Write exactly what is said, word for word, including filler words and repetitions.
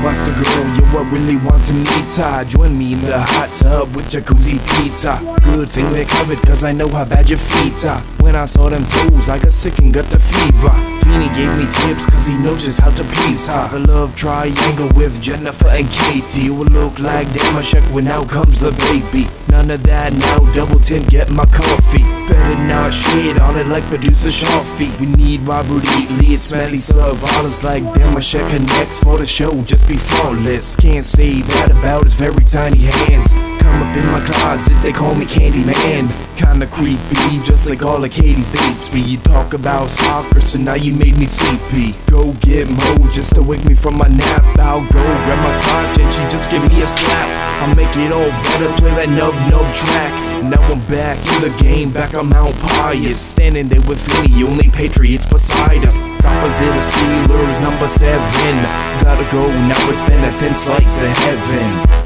What's the girl you I really want to meet her? Join me in the hot tub with jacuzzi pizza. Good thing we're covered cause I know how bad your feet are. When I saw them toes I got sick and got the fever. Feeny gave me tips cause he knows just how to please her. The love triangle with Jennifer and Katie will look like Damashek when out comes the baby. None of that now, double ten, get my coffee. Better not shade on it like producer Shafi. We need Robert E. Lee, it's smelly surveillance like Damashek connects for the show, just be flawless. Can't say that about his very tiny hands. Come up in my closet, they call me Candyman. Kinda creepy, just like all of Katie's dates. We talk about soccer, so now you made me sleepy. Go get Mo just to wake me from my nap. I'll go grab my crotch and she just give me a slap. I'll make it all better, play that nub nub track. Now I'm back in the game, back on Mount Pius. Standing there with Vinny, only Patriots beside us. It's opposite of Steelers, number seven. Gotta go, now it's been a thin slice of heaven.